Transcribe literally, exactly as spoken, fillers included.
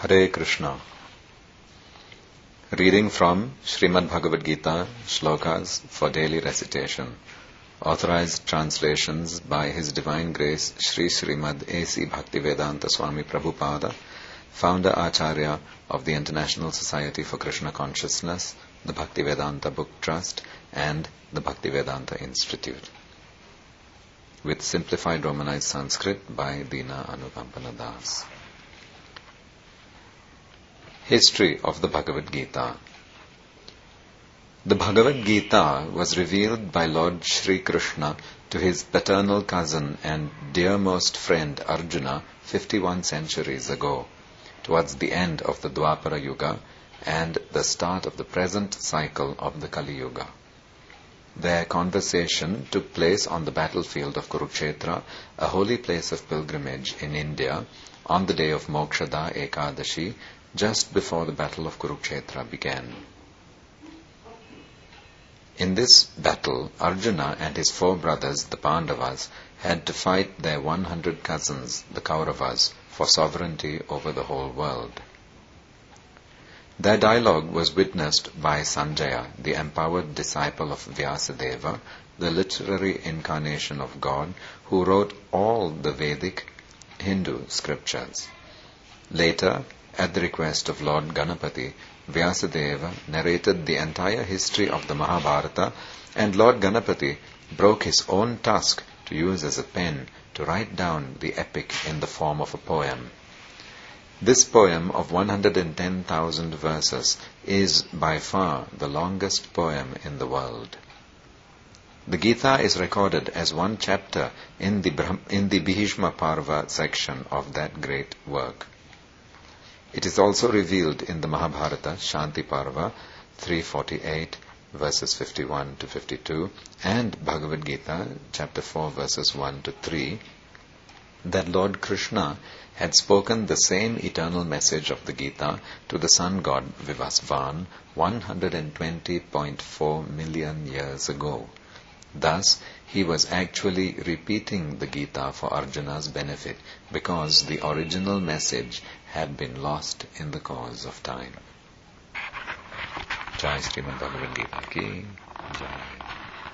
Hare Krishna. Reading from Srimad Bhagavad Gita, Shlokas for daily recitation. Authorized translations by His Divine Grace Sri Srimad A C Bhaktivedanta Swami Prabhupada, Founder Acharya of the International Society for Krishna Consciousness, the Bhaktivedanta Book Trust, and the Bhaktivedanta Institute. With simplified Romanized Sanskrit by Dina Anupampana Das. History of the Bhagavad Gita. The Bhagavad Gita was revealed by Lord Shri Krishna to his paternal cousin and dearmost friend Arjuna fifty-one centuries ago, towards the end of the Dwapara Yuga and the start of the present cycle of the Kali Yuga. Their conversation took place on the battlefield of Kurukshetra, a holy place of pilgrimage in India, on the day of Mokshada Ekadashi, just before the battle of Kurukshetra began. In this battle, Arjuna and his four brothers, the Pandavas, had to fight their one hundred cousins, the Kauravas, for sovereignty over the whole world. Their dialogue was witnessed by Sanjaya, the empowered disciple of Vyasadeva, the literary incarnation of God, who wrote all the Vedic Hindu scriptures. Later, at the request of Lord Ganapati, Vyasadeva narrated the entire history of the Mahabharata, and Lord Ganapati broke his own tusk to use as a pen to write down the epic in the form of a poem. This poem of one hundred ten thousand verses is by far the longest poem in the world. The Gita is recorded as one chapter in the, Brahm, in the Bhishma Parva section of that great work. It is also revealed in the Mahabharata, Shanti Parva, three forty-eight, verses fifty-one to fifty-two, and Bhagavad Gita, chapter four, verses one to three, that Lord Krishna had spoken the same eternal message of the Gita to the sun god Vivasvan one hundred twenty point four million years ago. Thus, he was actually repeating the Gita for Arjuna's benefit, because the original message had been lost in the course of time. Jai Srimad Bhagavad Gita ki Jai.